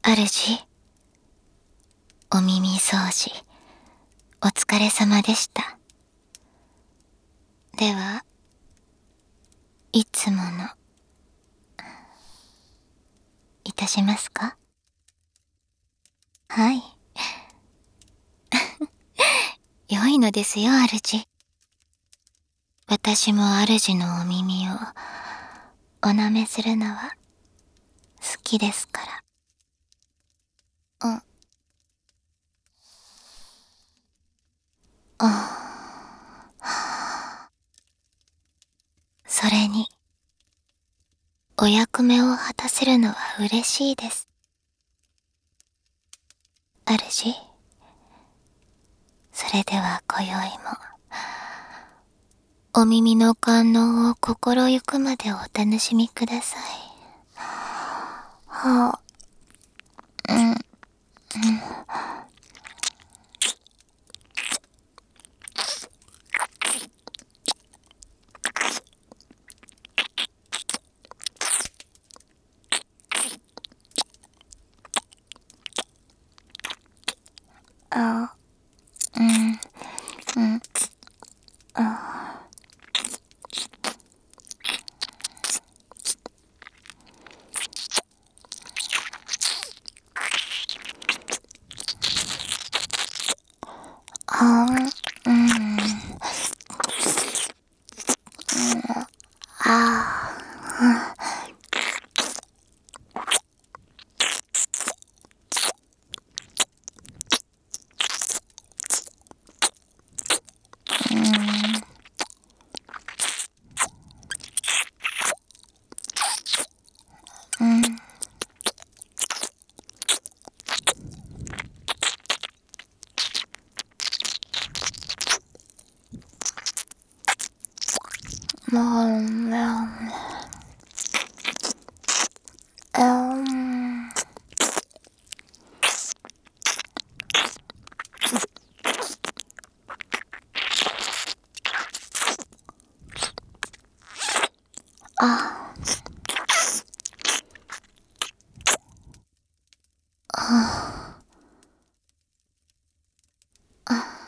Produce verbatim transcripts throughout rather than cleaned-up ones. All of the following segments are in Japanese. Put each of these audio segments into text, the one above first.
主、お耳掃除、お疲れ様でした。では、いつもの、いたしますか？はい。良いのですよ、主。私も主のお耳を、お舐めするのは、好きですから。うん。あ。それに、お役目を果たせるのは嬉しいです。主、それでは今宵も、お耳の感能を心ゆくまでお楽しみください。はあ、うん、うん。あ、うん、うん、あ。あ、うん、うん、あ、うん、うん。うん。もう、もう、うん。あ、あ、あ。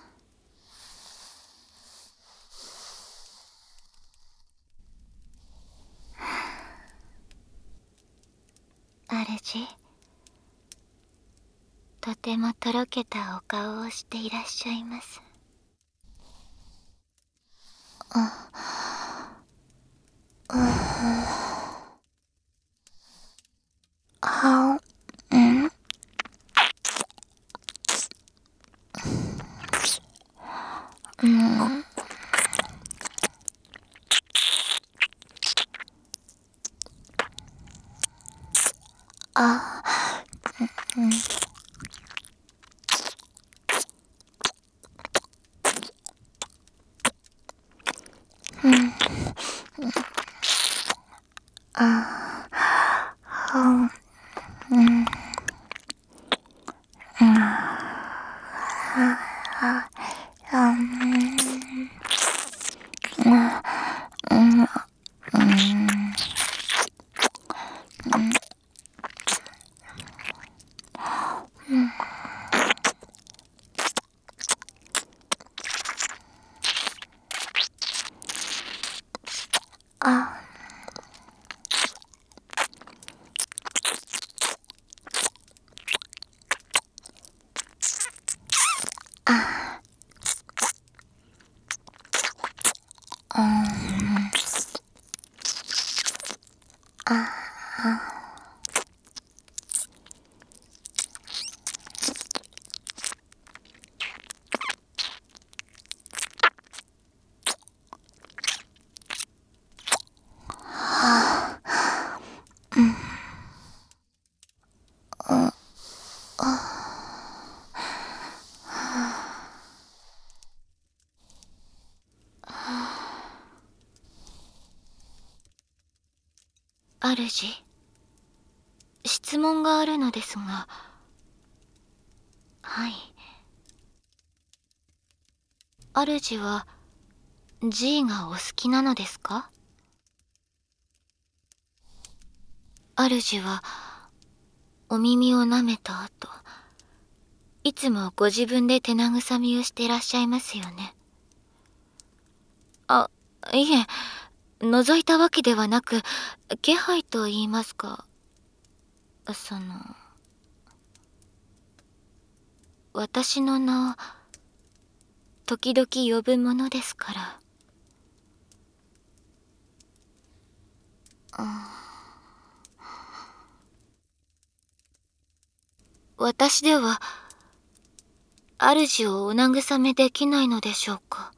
主、とてもとろけたお顔をしていらっしゃいます。あ、うん、は、うん、うん。あ、うん、うん、あ、は、うん、うん、は、は、うん、うん、うん、うん。あ、あ、うん、あ、あ、うん、うん、主、質問があるのですが。はい。主は G がお好きなのですか？主はお耳を舐めた後、いつもご自分で手慰みをしていらっしゃいますよね。あ、いえ、覗いたわけではなく、気配と言いますか、その、私の名を時々呼ぶものですから。私では主をお慰めできないのでしょうか。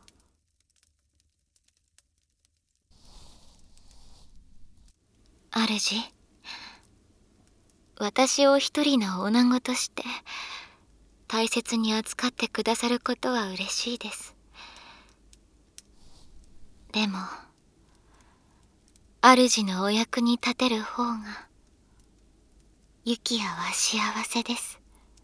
主、私を一人の女子として大切に扱ってくださることは嬉しいです。でも主のお役に立てる方がユキヤは幸せです。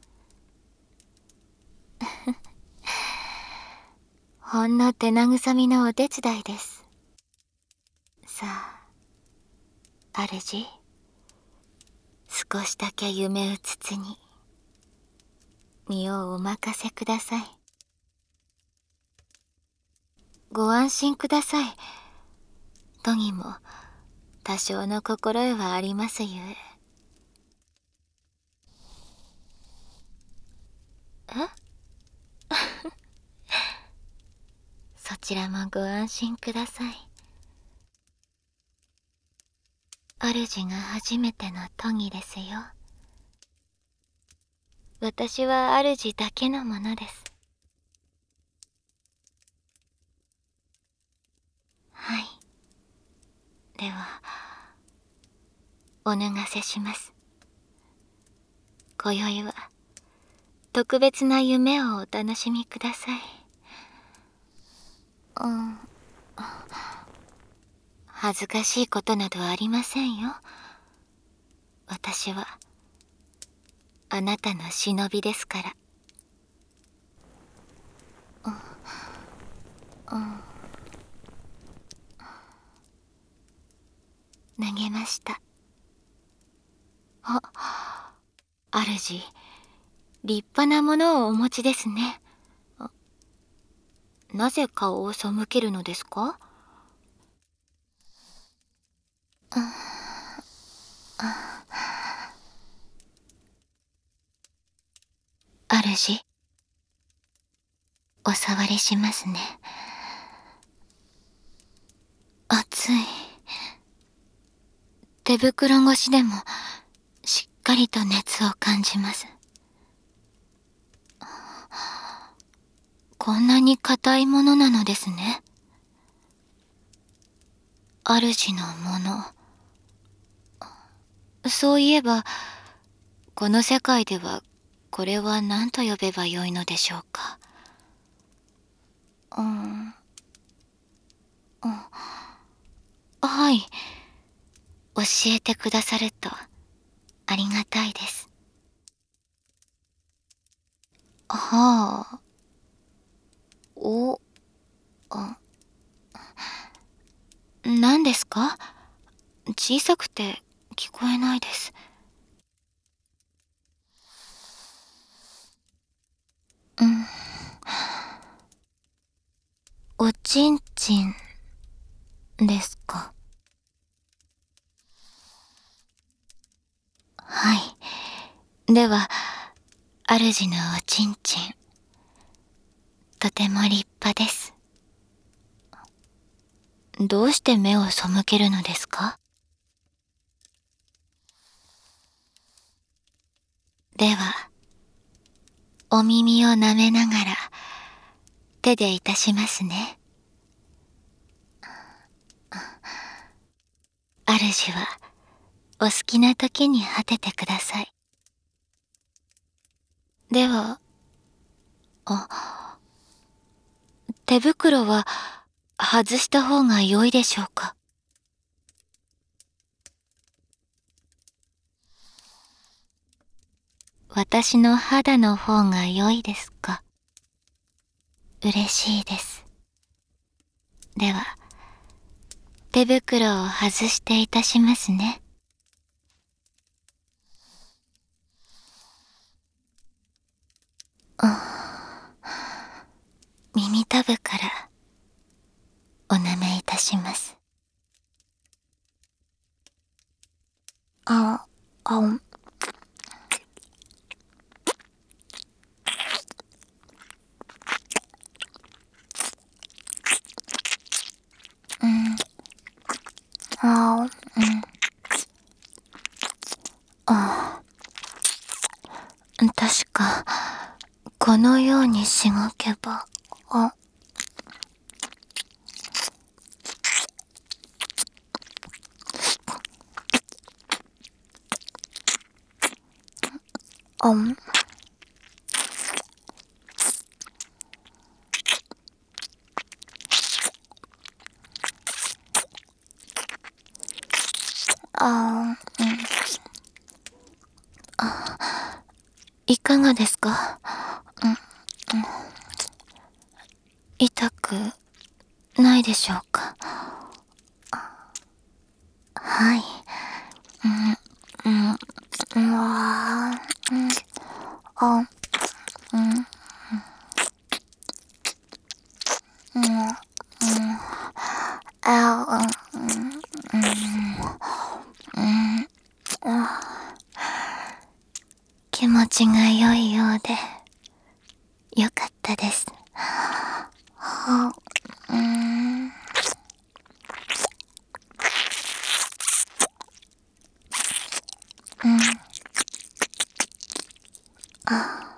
ほんの手慰みのお手伝いです。さあ主、少しだけ夢うつつに身をお任せください。ご安心ください。とにも多少の心得はありますゆえ。えそちらもご安心ください。主が初めての都議ですよ。私は主だけのものです。はい。ではお脱がせします。今宵は特別な夢をお楽しみください。うん、恥ずかしいことなどありませんよ。私はあなたの忍びですから。うん、うん、脱げました。あ、主、立派なものをお持ちですね。なぜ顔を背けるのですか？主、お触りしますね。熱い。手袋越しでもしっかりと熱を感じます。こんなに硬いものなのですね。主のもの。そういえばこの世界ではこれは何と呼べばよいのでしょうか。うん、うん、はい、教えてくださるとありがたいです。はあ、お、あ、何ですか？小さくて聞こえないです。うん、おちんちんですか？はい。では主のおちんちんとても立派です。どうして目を背けるのですか？ではお耳を舐めながら手でいたしますね。主はお好きな時に果ててください。では、あ、手袋は外した方が良いでしょうか？私の肌の方が良いですか？嬉しいです。では手袋を外していたしますね。 部からお舐めいたします。あ、あ、うん、あ、うん、あ、確か、このようにしごけば、あ、あん、あ、うん、いかがですか？うん、うん、痛くないでしょうか？はい。うん、うん、うわー、うん、あ、うん、うん、うん、あ、うん、うん、うん、あ、気持ちが良いようで、よかったです。は、うん、うん、あ、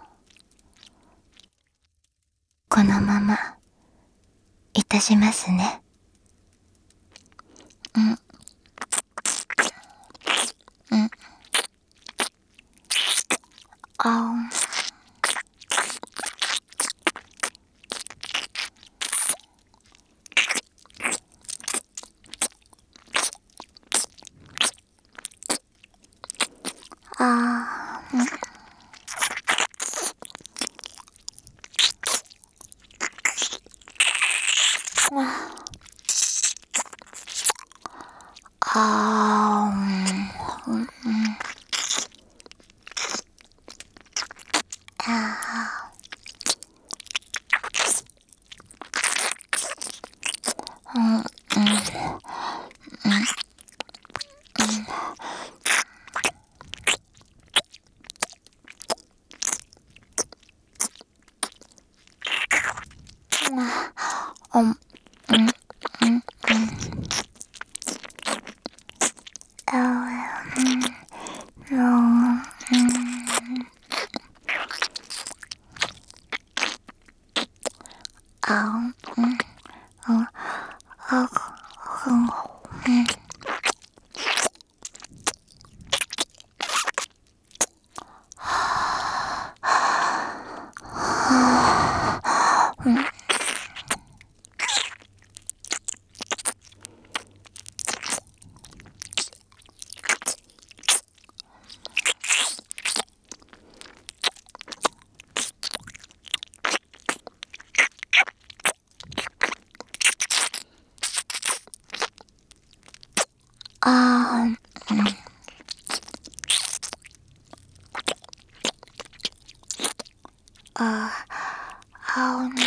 このまま、いたしますね。うん、うん、あ、あ、うん、あ、うん、うん、あ、うん、うん、うん、うん、うん、あ、うん、うん、あ、うん、うん、あ、うん、うん、あ、うん、あ、あ、うん、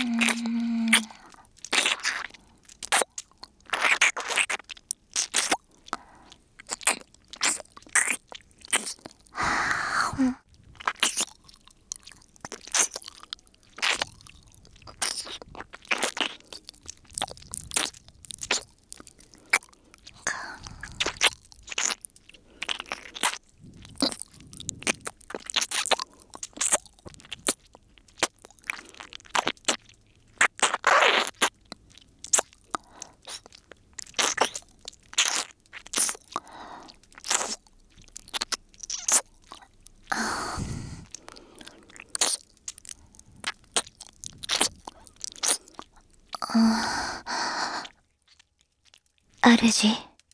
主、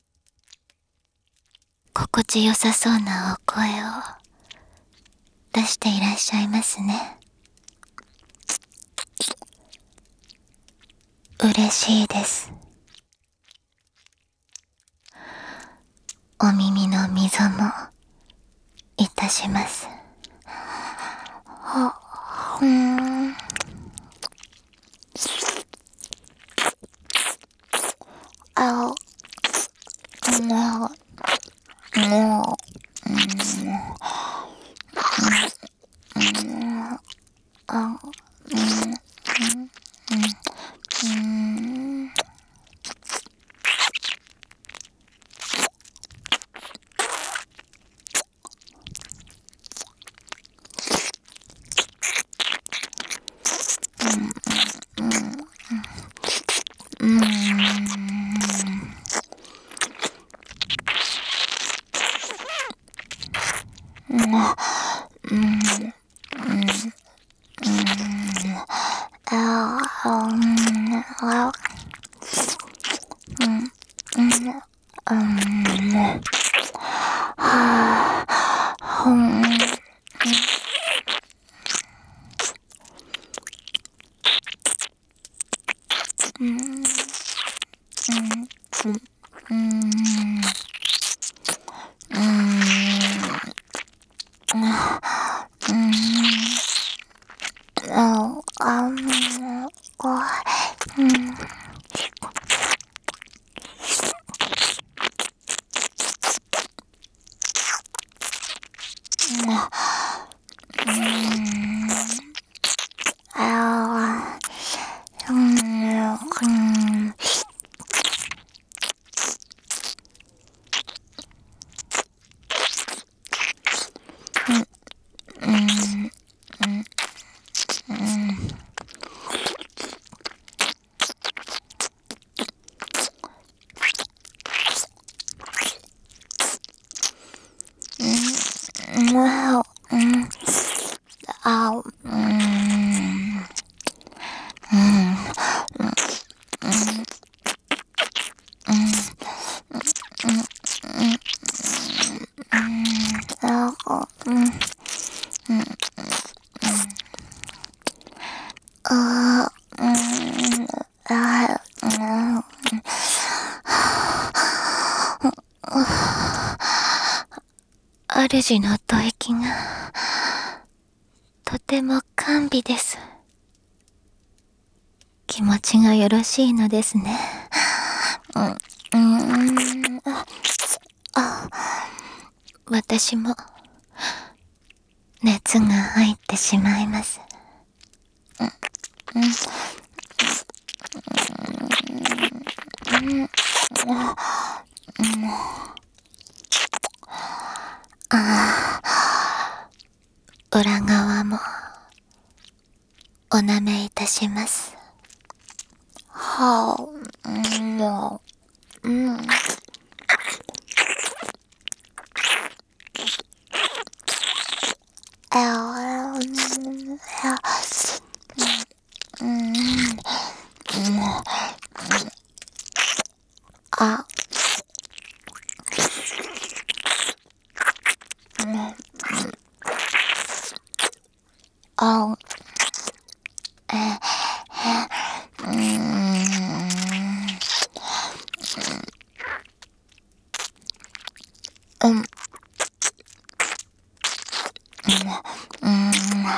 心地よさそうなお声を出していらっしゃいますね。嬉しいです。お耳の溝もいたします。は、うーん、 主の吐息がとても甘美です。気持ちがよろしいのですね。うん、うん、あ、私も熱が入ってしまいます。うん、うん、うん、ああ、裏側もお舐めいたします。はあ、うん、もう、うん。あ、うん、うん、あ、あ、え、うん、うん、うん、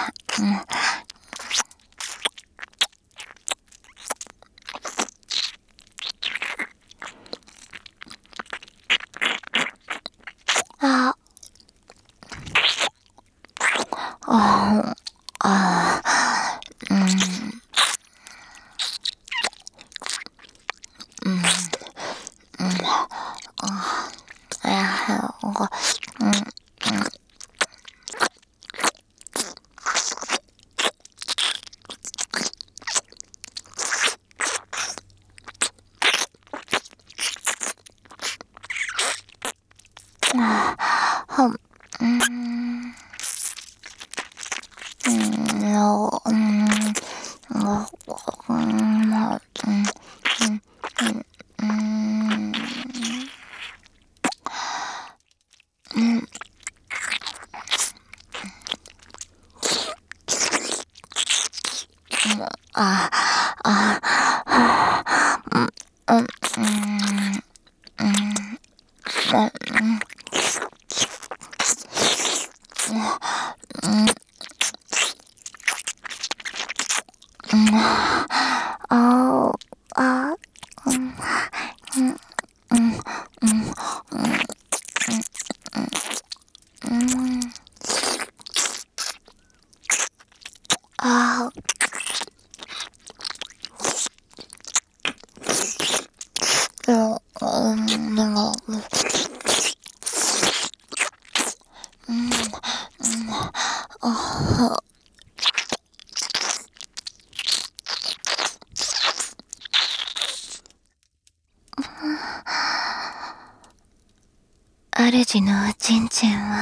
あ、あ、あ、うん、うん、うん、あ、あ、うん、うん、うん、うん、あ、あ、うん、うん、うん、あ、あ、うん、うん、うん、うん、 うん、うん、あ、主のおちんちんは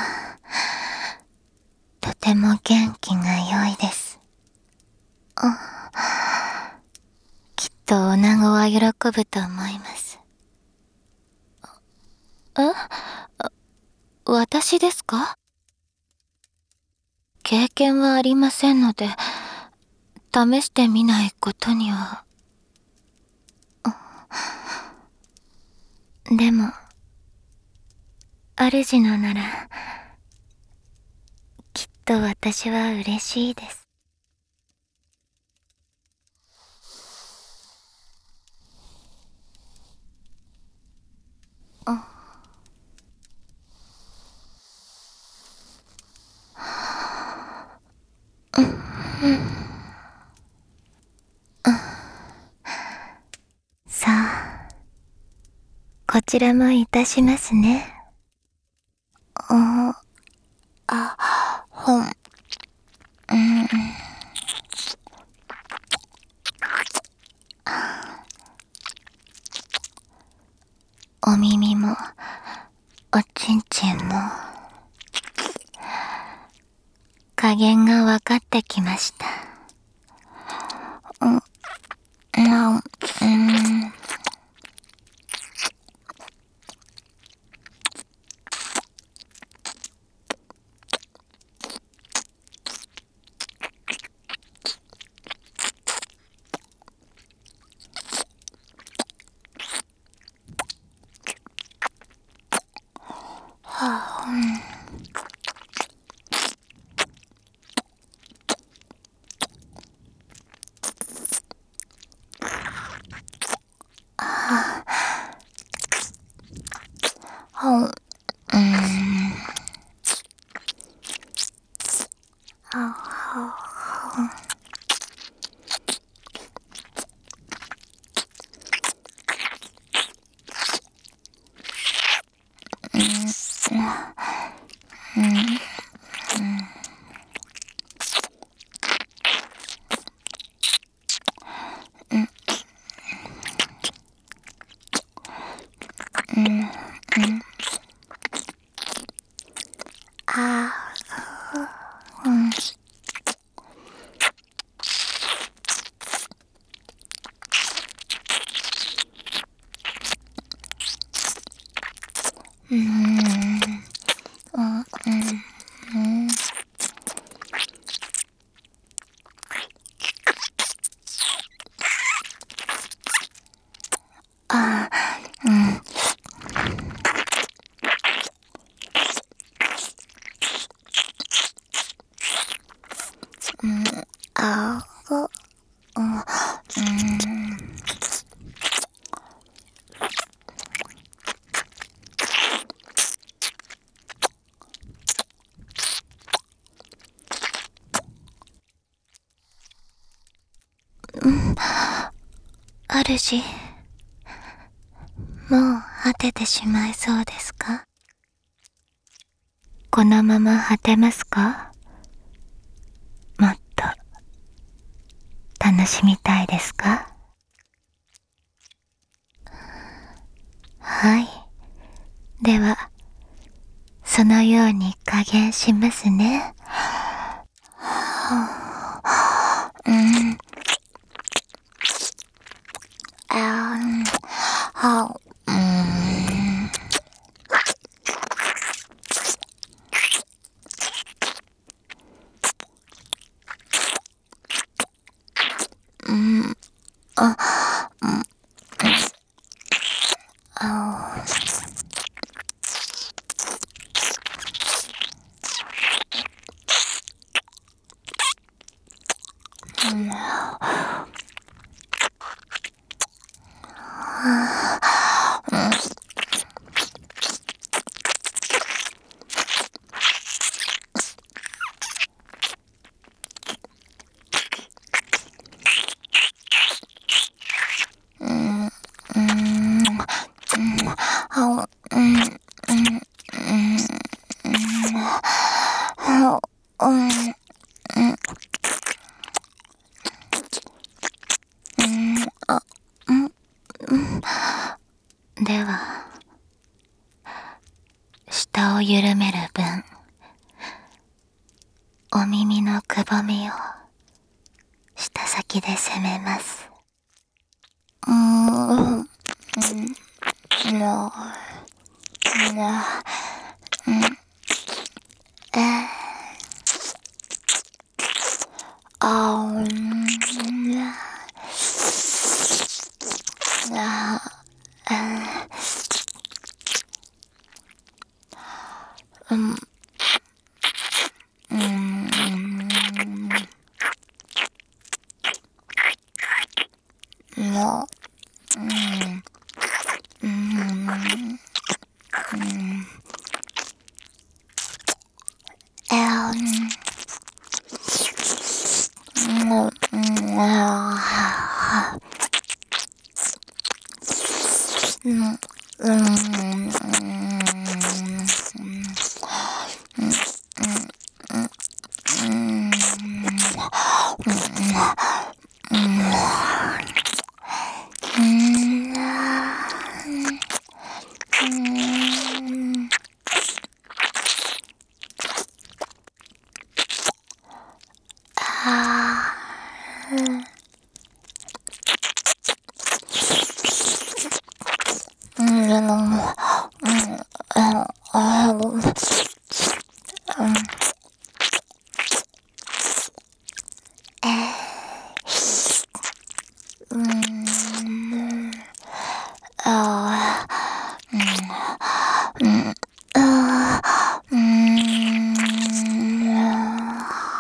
とても元気が良いです。きっと女子は喜ぶと思います。え？私ですか？経験はありませんので、試してみないことには。でも、主のなら、きっと私は嬉しいです。あ、うん、うん、さあ、こちらもいたしますね。あ、あ、ほん、うん、お耳も、おちんちんも、加減が分かってきました。うん、うん、うん、はあ、うん、はん、うん、ははうん、うん、うん、うん、あ、うん、うん、うん、うん、あ、うん、うん、あ、うん、うん、主、もう果ててしまいそうですか？このまま果てますか？もっと楽しみたいですか？はい。では、そのように加減しますね。うん、あ、うん、は、うん、うん、あ、うん、あ、うん、うん、うん、あ、うん、うん、うん、うん、 うん、うん、うん、あ、うん、うん。では、舌を緩める分、お耳のくぼみを舌先で攻めます。うーん、うん、な、な、うん、えー、あー、うん、な、な、うん、うん、な、うん、うん、うん、えー、うん、うん、あー、うん、うん、うん、うん、うーん、うーん、あー、うん、でも、うん、あ、あ、うん、うん、あー、うん、あー、うん、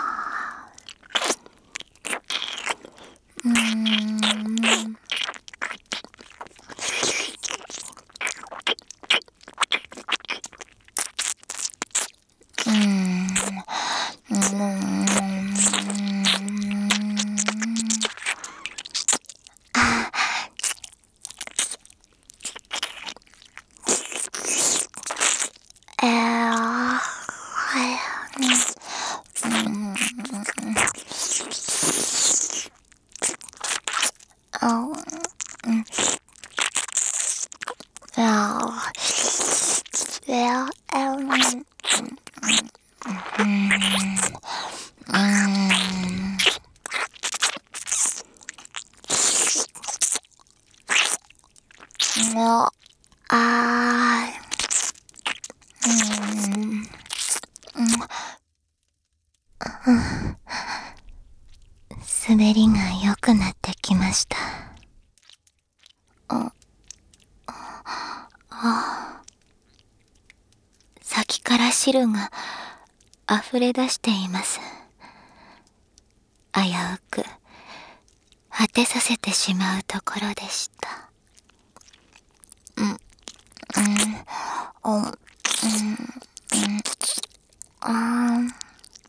うん、うん、うん、えー、うん、あ、うん、あ、いや、うん、うん、うん、の、あー、うん、滑りが良くなってきました。あ、あ、先から汁が溢れ出しています。危うく果てさせてしまうところでした。うん、うん、うん、うん、うん、あー、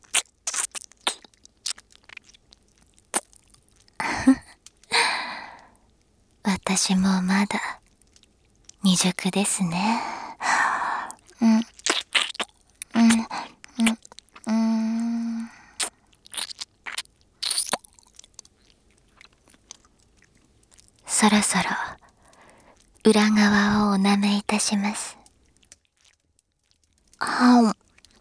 私もまだ未熟ですね。うん、うん、うん、うん。そろそろ裏側をお舐めいたします。あ、うん、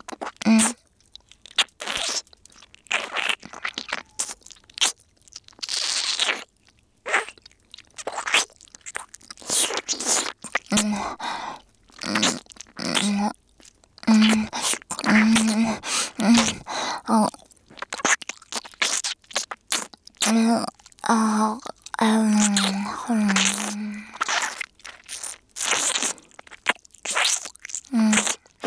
うん、うん、うん、あ、うん、あ、うん、うん、うん、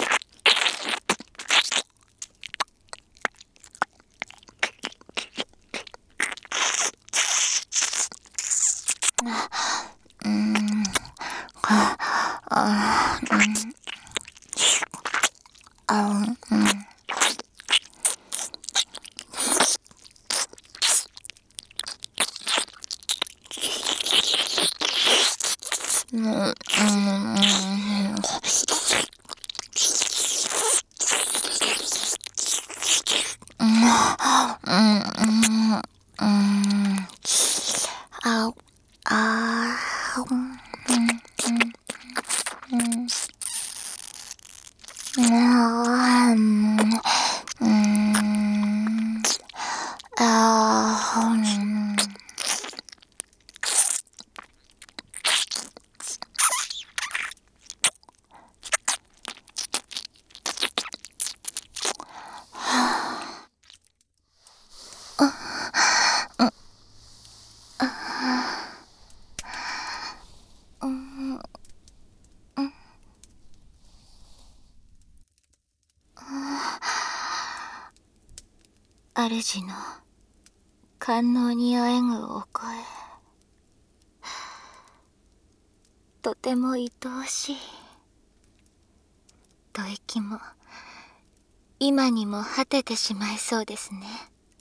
うん、あ、あ、うん、あ、うん、うん、うん、うん、 主の官能にあえぐお声、とても愛おしい。吐息も今にも果ててしまいそうですね。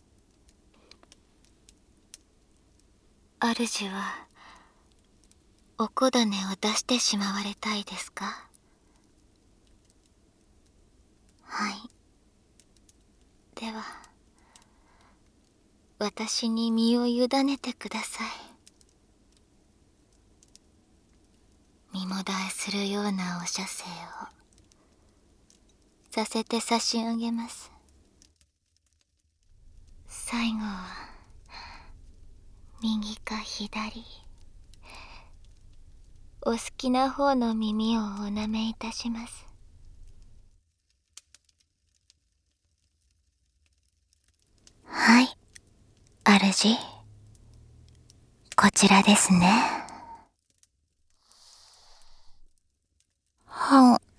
主はお小種を出してしまわれたいですか？はい。では私に身を委ねてください。身もだえするようなお射精をさせて差し上げます。最後は右か左、お好きな方の耳をお舐めいたします。はい、主、こちらですね。はん。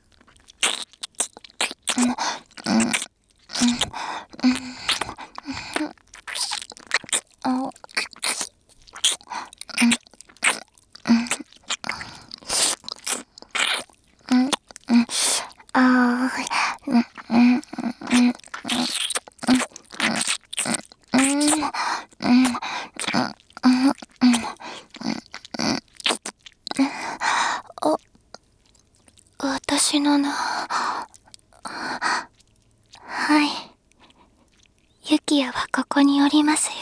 私の名。はい。ユキヤはここにおりますよ。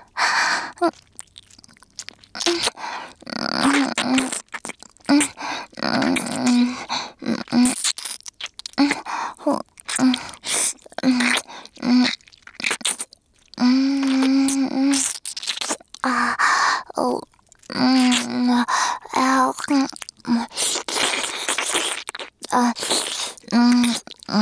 あ、うん、うん、うん、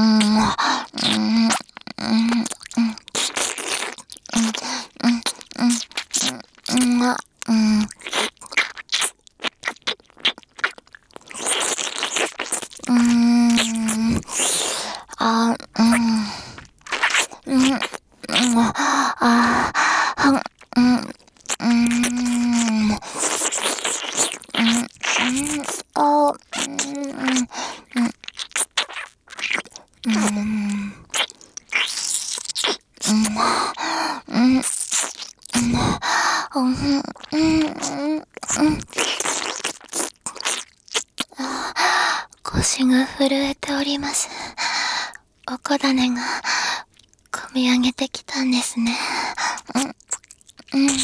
腰が震えております。お小種がこみ上げてきたんですね。うん、うん、うん、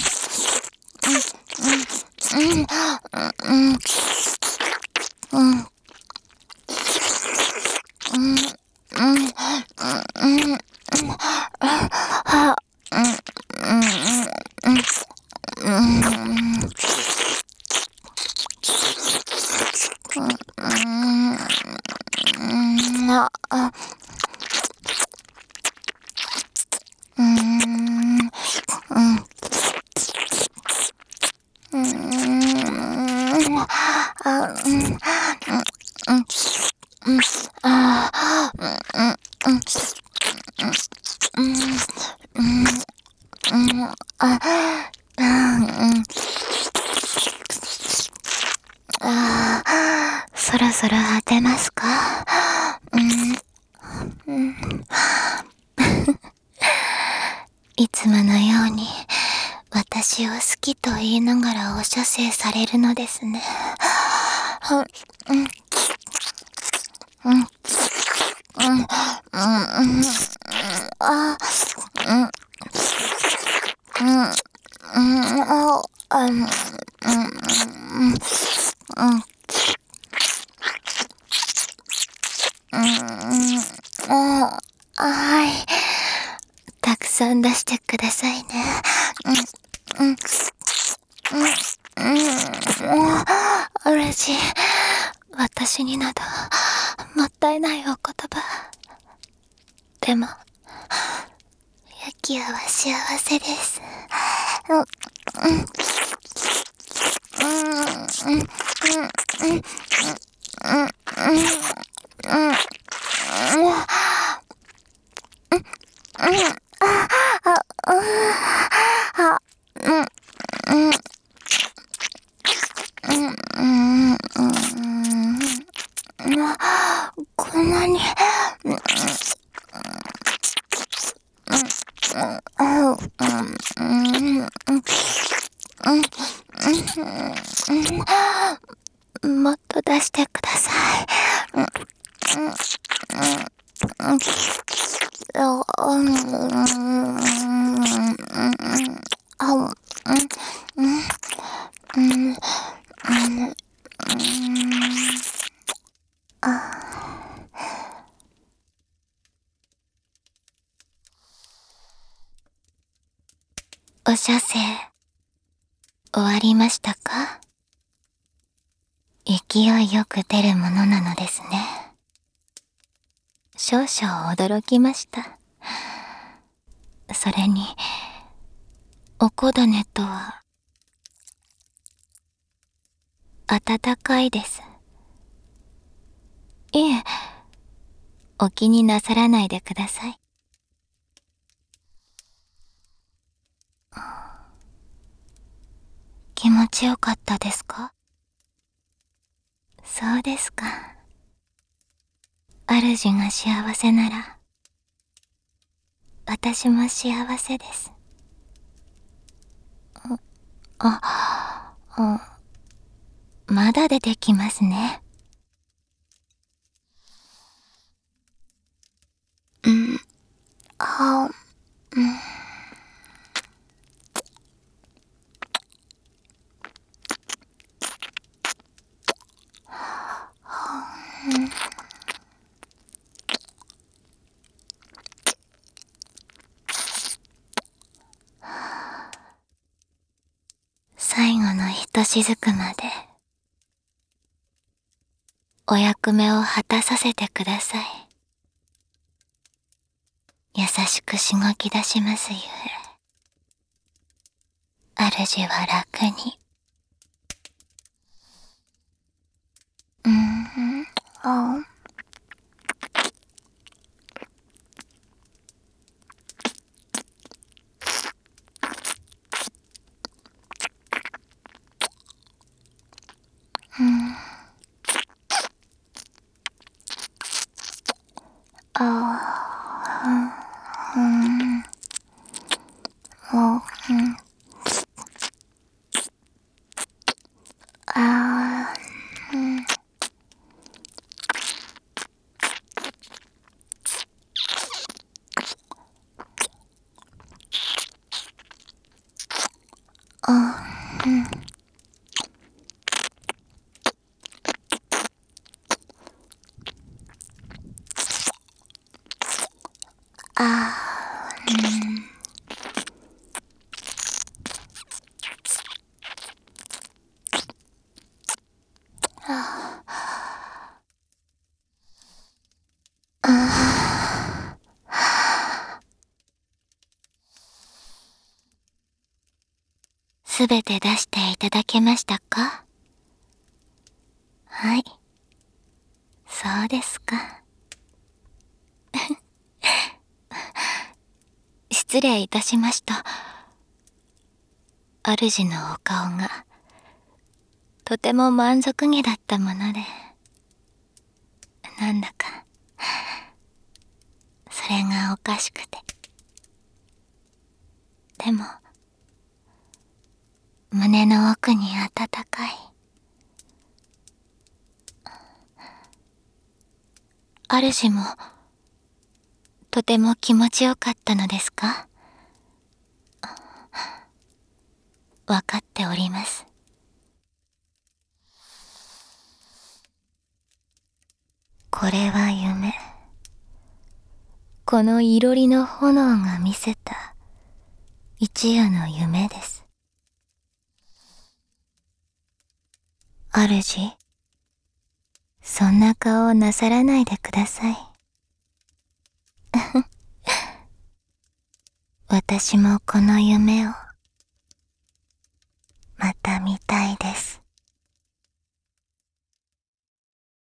うん、うん、うん、うん、うん、うん、うん、あ、うん、うん、うん、うん、あ、あ、うーん、うん、うーん、あ、うん、うん、うん、うん、あ、うん、うん、うん、うん、うん、あ、うん、あ、そろそろ果てますか？うん、うん、いつものように私を好きと言いながらお射精されるのですね。うん、うん、うん、うん、うん、うん、あ、うん、うん、うん、あ、うん、うん、うん、うん、うん、あ、はい。たくさん出してくださいね。うん、うん、うん、うん、うれしい。私になど、もったいないお言葉。でも、ユキヤは幸せです。うん、うん、うん、うん、うん、うん、うん、うん、うん、うん、あ、あ、 もっと出してください。お射精、終わりましたか？勢いよく出るものなのですね。少々驚きました。それに、おこだねとは、暖かいです。いえ、お気になさらないでください。気持ちよかったですか？そうですか。主が幸せなら、私も幸せです。あ、あ、まだ出てきますね。うん、あ、うん。最後のひとしずくまでお役目を果たさせてください。優しくしごき出しますゆえ、主は楽に。うん、あ、うん、あ、うん、あ、うん、あ、うん、あ、うん、あ、うん、あ、すべて出していただけましたか？はい。そうですか。失礼いたしました。主のお顔が、とても満足げだったもので、なんだか、それがおかしくて。でも、胸の奥に温かい。主も、とても気持ちよかったのですか？わかっております。これは夢。このいろりの炎が見せた一夜の夢です。主、そんな顔をなさらないでください。私もこの夢を